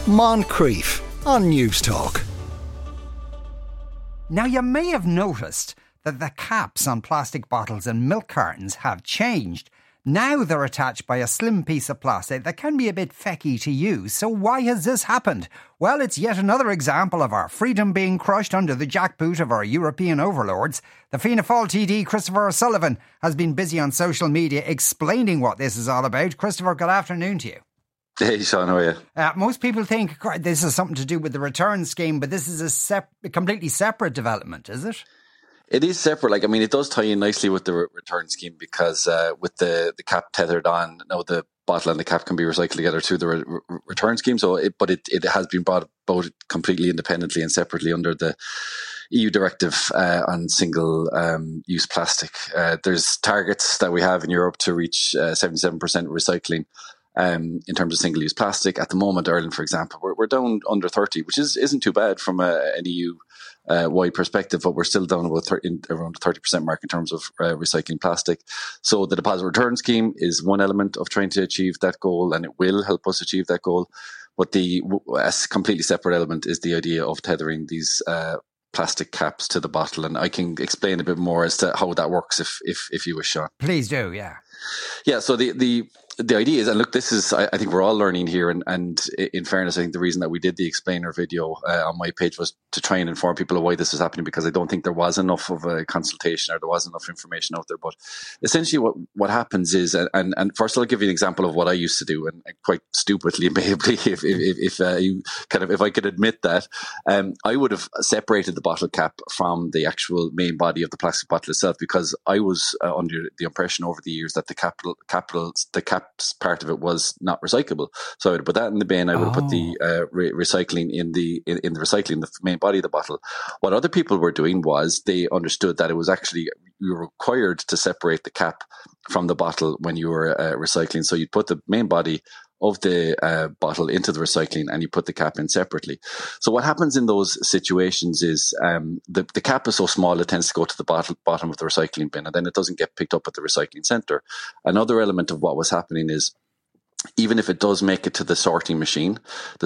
Moncrief on News Talk. Now, you may have noticed that the caps on plastic bottles and milk cartons have changed. Now they're attached by a slim piece of plastic that can be a bit fecky to use. So why has this happened? Well, it's yet another example of our freedom being crushed under the jackboot of our European overlords. The Fianna Fáil TD, Christopher O'Sullivan, has been busy on social media explaining what this is all about. Christopher, good afternoon to you. Hey, Sean, how are you? Most people think this is something to do with the return scheme, but this is a completely separate development, is it? It is separate. It does tie in nicely with the return scheme because with the cap tethered on, now the bottle and the cap can be recycled together through the return scheme. So, it has been brought about completely independently and separately under the EU directive on single use plastic. There's targets that we have in Europe to reach 77% recycling. In terms of single-use plastic, at the moment, Ireland, for example, we're down under 30, which isn't too bad from an EU wide perspective, but we're still down about around the 30% mark in terms of recycling plastic. So the deposit return scheme is one element of trying to achieve that goal, and it will help us achieve that goal. But a completely separate element is the idea of tethering these plastic caps to the bottle, and I can explain a bit more as to how that works if you wish, Sean. Please do, yeah. Yeah, so the idea is, and look, this is, I think we're all learning here, and in fairness, I think the reason that we did the explainer video on my page was to try and inform people of why this is happening, because I don't think there was enough of a consultation or there was enough information out there. But essentially what happens is, and first I'll give you an example of what I used to do, and quite stupidly, maybe, if I could admit that, I would have separated the bottle cap from the actual main body of the plastic bottle itself, because I was under the impression over the years that the caps part of it was not recyclable. So I would put that in the bin. I would put the recycling in the recycling, the main body of the bottle. What other people were doing was they understood that it was actually, you were required to separate the cap from the bottle when you were recycling. So you'd put the main body of the bottle into the recycling and you put the cap in separately. So what happens in those situations is the cap is so small it tends to go to the bottom of the recycling bin, and then it doesn't get picked up at the recycling centre. Another element of what was happening is, even if it does make it to the sorting machine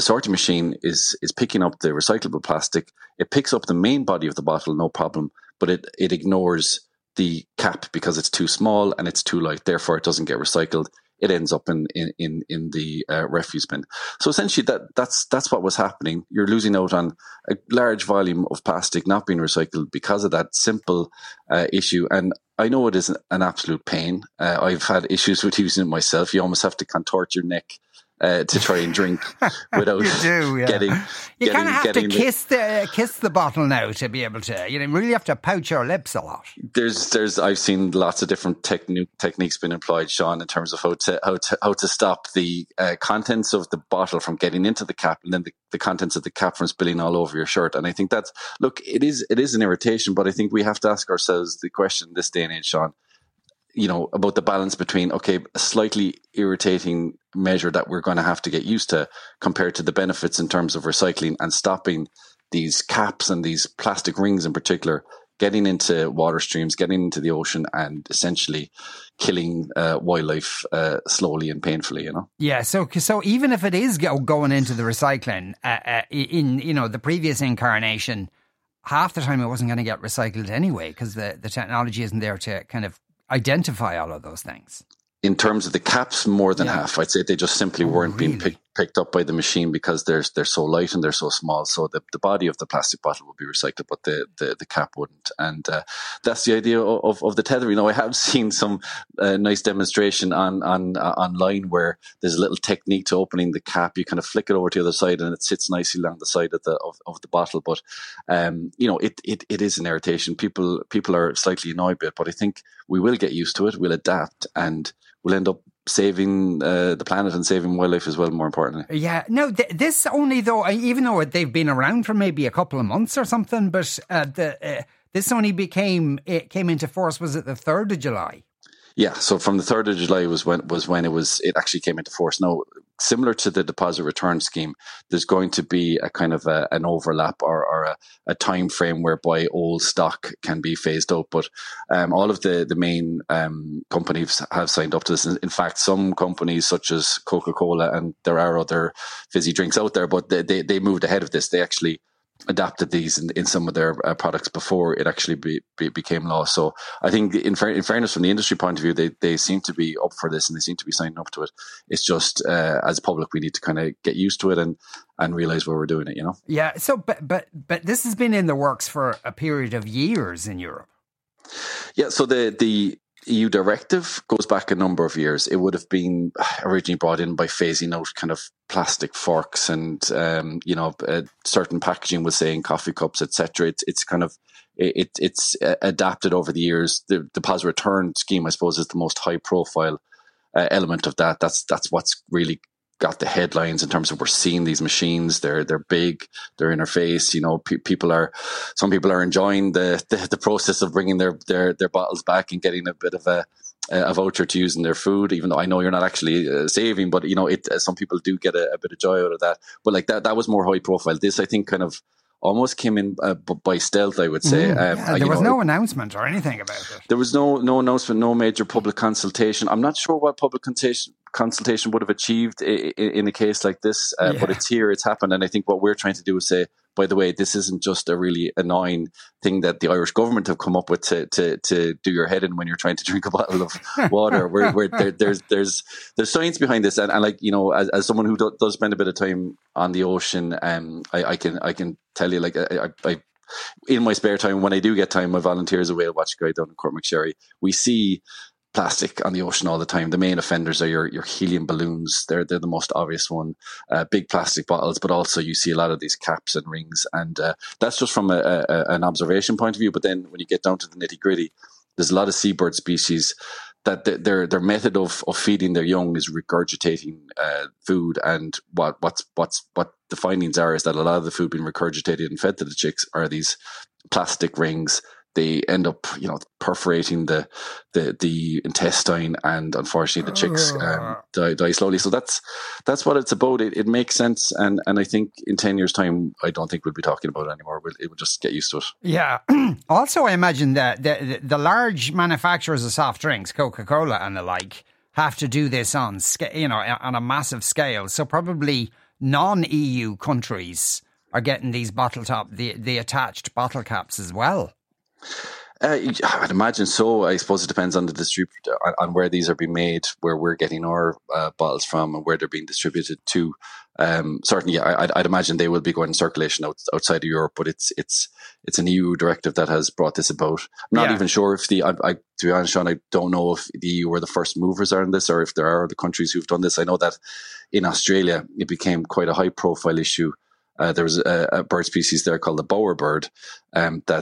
is picking up the recyclable plastic. It picks up the main body of the bottle, no problem, but it ignores the cap because it's too small and it's too light. Therefore, it doesn't get recycled. It ends up in the refuse bin. So essentially, that's what was happening. You're losing out on a large volume of plastic not being recycled because of that simple issue. And I know it is an absolute pain. I've had issues with using it myself. You almost have to contort your neck to try and drink without getting. You kind of have to kiss the bottle now to be able to. You really have to pout your lips a lot. I've seen lots of different techniques being employed, Sean, in terms of how to stop the contents of the bottle from getting into the cap, and then the contents of the cap from spilling all over your shirt. And I think it is an irritation, but I think we have to ask ourselves the question this day and age, Sean, about the balance between, a slightly irritating measure that we're going to have to get used to compared to the benefits in terms of recycling and stopping these caps and these plastic rings in particular getting into water streams, getting into the ocean, and essentially killing wildlife slowly and painfully, Yeah, so even if it is going into the recycling, in the previous incarnation, half the time it wasn't going to get recycled anyway because the technology isn't there to kind of identify all of those things. In terms of the caps, more than half. I'd say they just simply weren't being picked up by the machine because they're so light and they're so small. So the body of the plastic bottle would be recycled, but the cap wouldn't. And that's the idea of the tethering. I have seen some nice demonstration online where there's a little technique to opening the cap. You kind of flick it over to the other side and it sits nicely along the side of the bottle. But it is an irritation. People are slightly annoyed by it, but I think we will get used to it. We'll adapt and we'll end up saving the planet and saving wildlife as well, more importantly. Yeah. No, this only though, even though they've been around for maybe a couple of months or something, but this only came into force, was it the 3rd of July? Yeah, so from the 3rd of July was when it actually came into force. Now, similar to the deposit return scheme, there's going to be a kind of an overlap or a time frame whereby old stock can be phased out. But all of the main companies have signed up to this. In fact, some companies such as Coca-Cola, and there are other fizzy drinks out there, but they moved ahead of this. They actually adapted these in some of their products before it actually became law. So I think in fairness, from the industry point of view, they seem to be up for this and they seem to be signing up to it. It's just as a public, we need to kind of get used to it and realize where we're doing it, Yeah. So, but this has been in the works for a period of years in Europe. Yeah. So the EU directive goes back a number of years. It would have been originally brought in by phasing out kind of plastic forks and, certain packaging was saying coffee cups, etc. It's kind of, it's adapted over the years. The deposit return scheme, I suppose, is the most high profile element of that. That's what's really got the headlines in terms of we're seeing these machines. They're big, they're in our face. Some people are enjoying the process of bringing their bottles back and getting a bit of a voucher to use in their food, even though I know you're not actually saving, but some people do get a bit of joy out of that. But like that was more high profile. This, I think, kind of almost came in by stealth, I would say. There was no announcement or anything about it. There was no announcement, no major public consultation. I'm not sure what public consultation would have achieved in a case like this, but it's here, it's happened. And I think what we're trying to do is say, by the way, this isn't just a really annoying thing that the Irish government have come up with to do your head in when you're trying to drink a bottle of water. Where there's science behind this, and like as someone who does spend a bit of time on the ocean, I can tell you, like I in my spare time, when I do get time, I volunteer as a whale watch guide down in Cormac Sherry. We see plastic on the ocean all the time. The main offenders are your helium balloons. They're the most obvious one. Big plastic bottles, but also you see a lot of these caps and rings, and that's just from an observation point of view. But then when you get down to the nitty gritty, there's a lot of seabird species that their method of feeding their young is regurgitating food, and what the findings are is that a lot of the food being regurgitated and fed to the chicks are these plastic rings. They end up, perforating the intestine, and unfortunately, the chicks die slowly. So that's what it's about. It makes sense, and I think in 10 years' time, I don't think we'll be talking about it anymore. It will just get used to it. Yeah. Also, I imagine that the large manufacturers of soft drinks, Coca-Cola and the like, have to do this on a massive scale. So probably non-EU countries are getting these the attached bottle caps as well. I'd imagine so. I suppose it depends on the distributor, on where these are being made, where we're getting our bottles from, and where they're being distributed to. Certainly, I'd imagine they will be going in circulation outside of Europe, but it's an EU directive that has brought this about. I'm not even sure if to be honest, Sean, I don't know if the EU were the first movers on this, or if there are other countries who've done this. I know that in Australia, it became quite a high profile issue. There was a bird species there called the bowerbird that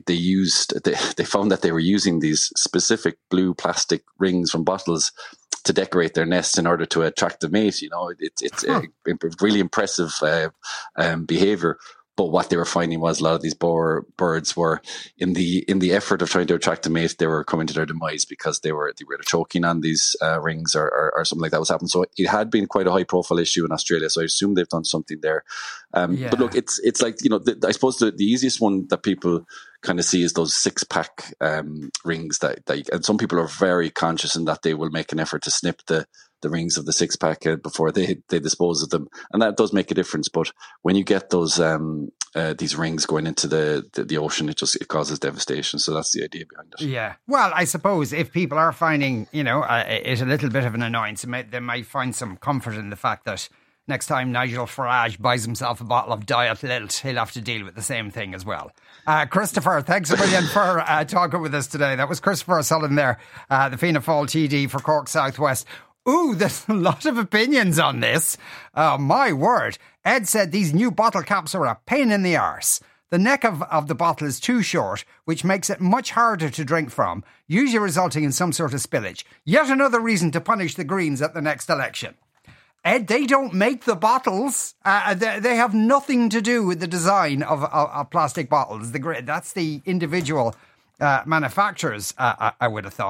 they found that they were using these specific blue plastic rings from bottles to decorate their nests in order to attract the mate. It's a really impressive behavior. But what they were finding was a lot of these bowerbirds were in the effort of trying to attract a mate, they were coming to their demise because they were choking on these rings or something like that was happening. So it had been quite a high profile issue in Australia. So I assume they've done something there. But look, it's like, I suppose the easiest one that people kind of see is those 6-pack rings that and some people are very conscious in that they will make an effort to snip the rings of the 6-pack before they dispose of them, and that does make a difference. But when you get those these rings going into the ocean, it causes devastation. So that's the idea behind it. Yeah. Well, I suppose if people are finding it a little bit of an annoyance, they might find some comfort in the fact that next time Nigel Farage buys himself a bottle of Diet Lilt, he'll have to deal with the same thing as well. Christopher, thanks a million for talking with us today. That was Christopher Sullivan there, the Fianna Fáil TD for Cork Southwest. Ooh, there's a lot of opinions on this. My word. Ed said these new bottle caps are a pain in the arse. The neck of the bottle is too short, which makes it much harder to drink from, usually resulting in some sort of spillage. Yet another reason to punish the Greens at the next election. Ed, they don't make the bottles. They have nothing to do with the design of plastic bottles. That's the individual manufacturers, I would have thought.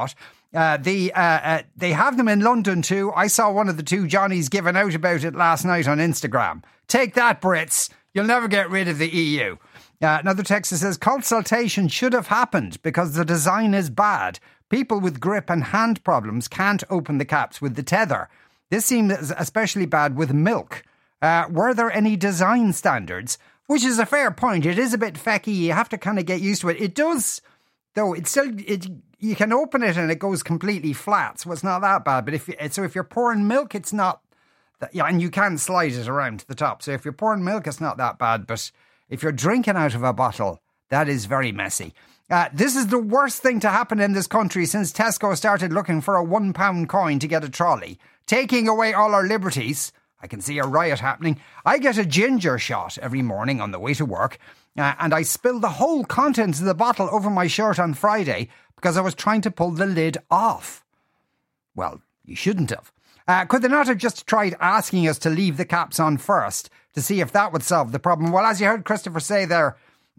They have them in London too. I saw one of the two Johnnies giving out about it last night on Instagram. Take that, Brits. You'll never get rid of the EU. Another text that says, consultation should have happened because the design is bad. People with grip and hand problems can't open the caps with the tether. This seems especially bad with milk. Were there any design standards? Which is a fair point. It is a bit fecky. You have to kind of get used to it. It does, though. It's still, you can open it and it goes completely flat, so it's not that bad. But if you're pouring milk, it's not. Yeah, and you can slide it around to the top. So if you're pouring milk, it's not that bad. But if you're drinking out of a bottle, that is very messy. This is the worst thing to happen in this country since Tesco started looking for a £1 coin to get a trolley, taking away all our liberties. I can see a riot happening. I get a ginger shot every morning on the way to work, and I spilled the whole contents of the bottle over my shirt on Friday because I was trying to pull the lid off. Well, you shouldn't have. Could they not have just tried asking us to leave the caps on first to see if that would solve the problem? Well, as you heard Christopher say there,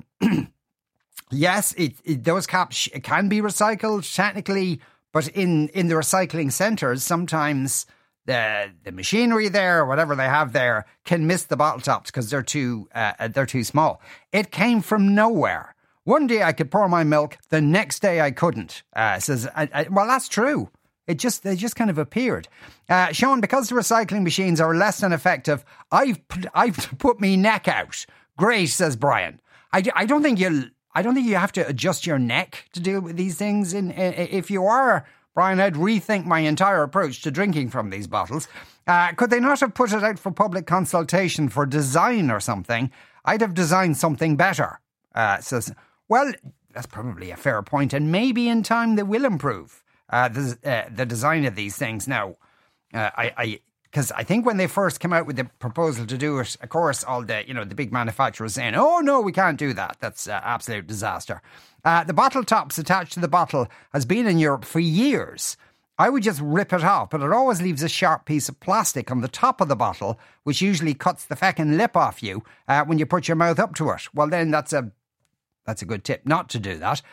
yes, those caps can be recycled technically, but in the recycling centres, sometimes the machinery there, or whatever they have there, can miss the bottle tops because they're too small. It came from nowhere. One day I could pour my milk, the next day I couldn't. Says, well, that's true. They just kind of appeared. Sean, because the recycling machines are less than effective, I've put me neck out. Great, says Brian. I don't think you have to adjust your neck to deal with these things. If you are, Brian, I'd rethink my entire approach to drinking from these bottles. Could they not have put it out for public consultation for design or something? I'd have designed something better. Says, well, that's probably a fair point, and maybe in time they will improve. The design of these things now. Because I think when they first came out with the proposal to do it, of course, all the big manufacturers saying, "Oh no, we can't do that. That's absolute disaster." The bottle tops attached to the bottle has been in Europe for years. I would just rip it off, but it always leaves a sharp piece of plastic on the top of the bottle, which usually cuts the feckin' lip off you when you put your mouth up to it. Well, then that's a good tip not to do that.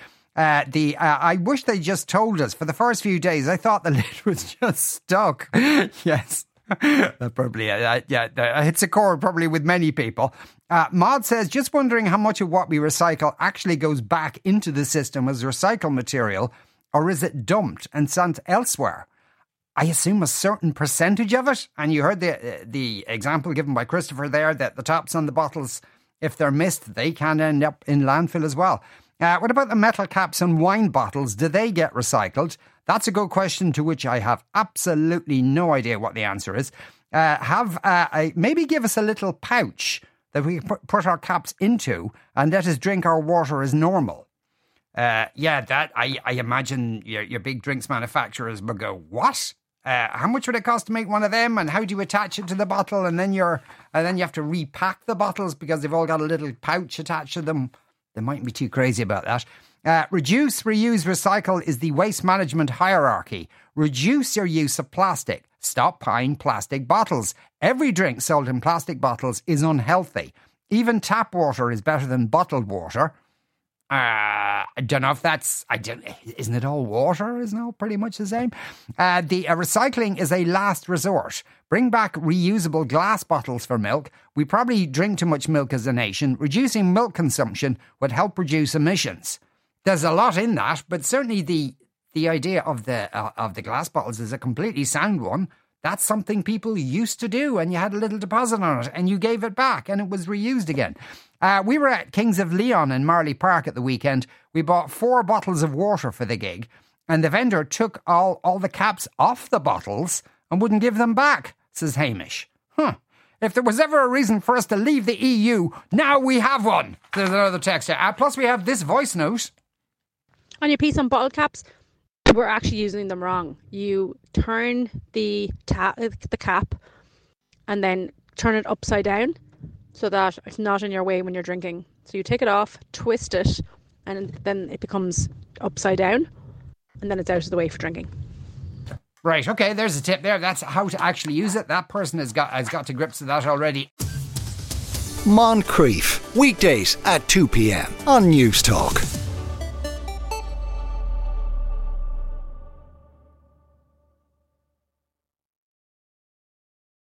I wish they just told us. For the first few days, I thought the lid was just stuck. Yes. Probably, it's a chord probably with many people. Maud says, just wondering how much of what we recycle actually goes back into the system as recycled material, or is it dumped and sent elsewhere? I assume a certain percentage of it. And you heard the example given by Christopher there, that the tops on the bottles, if they're missed, they can end up in landfill as well. What about the metal caps on wine bottles? Do they get recycled? That's a good question to which I have absolutely no idea what the answer is. Maybe give us a little pouch that we put our caps into and let us drink our water as normal. I imagine your big drinks manufacturers would go, what? How much would it cost to make one of them? And how do you attach it to the bottle? And then you have to repack the bottles because they've all got a little pouch attached to them. They mightn't be too crazy about that. Reduce, reuse, recycle is the waste management hierarchy. Reduce your use of plastic. Stop buying plastic bottles. Every drink sold in plastic bottles is unhealthy. Even tap water is better than bottled water. I don't know if that's... isn't it all water? Isn't it all pretty much the same? Recycling is a last resort. Bring back reusable glass bottles for milk. We probably drink too much milk as a nation. Reducing milk consumption would help reduce emissions. There's a lot in that, but certainly the idea of the glass bottles is a completely sound one. That's something people used to do, and you had a little deposit on it, and you gave it back, and it was reused again. We were at Kings of Leon in Marley Park at the weekend. We bought 4 bottles of water for the gig, and the vendor took all the caps off the bottles and wouldn't give them back, says Hamish. If there was ever a reason for us to leave the EU, now we have one. There's another text here. Plus we have this voice note. On your piece on bottle caps, we're actually using them wrong. You turn the cap and then turn it upside down so that it's not in your way when you're drinking. So you take it off, twist it, and then it becomes upside down, and then it's out of the way for drinking. Right, okay, there's a tip there. That's how to actually use it. That person has got to grips with that already. Moncrief, weekdays at 2 p.m. on News Talk.